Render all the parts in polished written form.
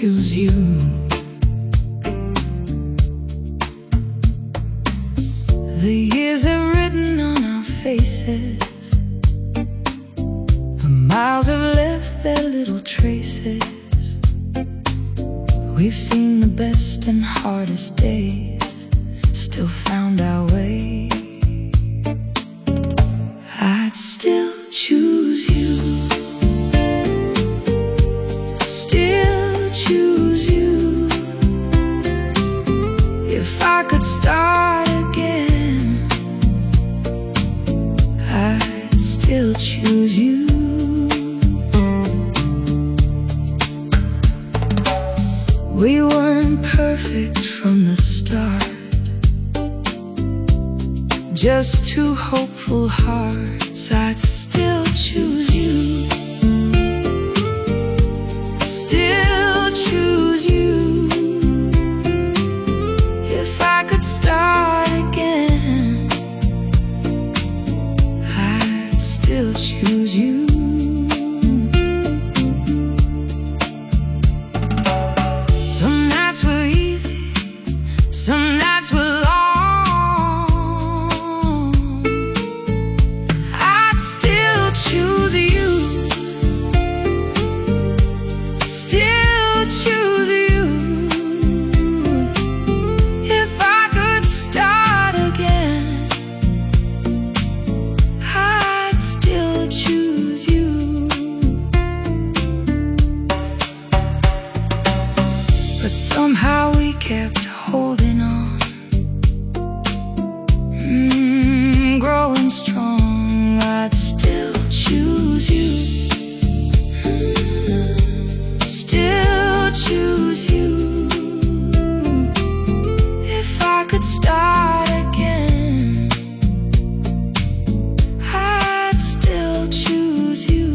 choose you. The years are written on our faces. The miles have left their little traces. We've seen the best and hardest days, still found our way. I'd still choose you. Still choose you. If I could start again, I'd still choose you. We weren't perfect from the start, just two hopeful hearts. I'd still choose you. Still choose you. If I could start again, I'd still choose you. Some nights were easy, some nights were long. I'd still choose you. Still choose you. If I could start again, I'd still choose you. But somehow we kept holding on, growing strong. I'd still choose you. Still choose you. If I could start again, I'd still choose you.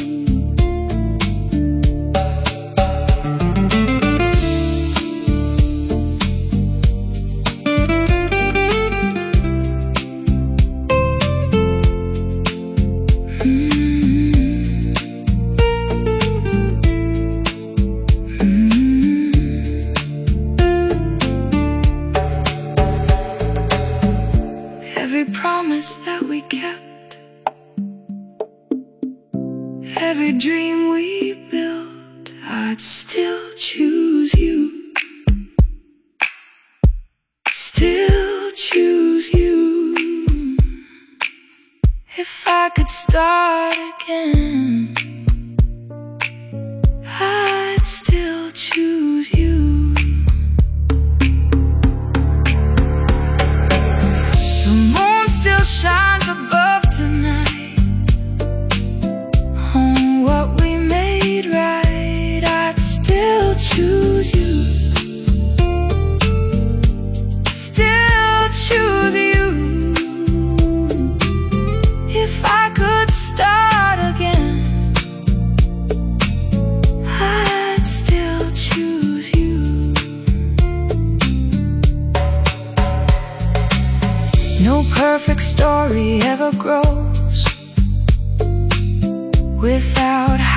Every promise that we kept, every dream we built, I'd still choose you. Still choose you. If I could start again, I'd still choose you. Still shines above tonight. On what we made right, I'd still choose you. Still choose you. If I could start again, I'd still choose you. No perfect story ever grows without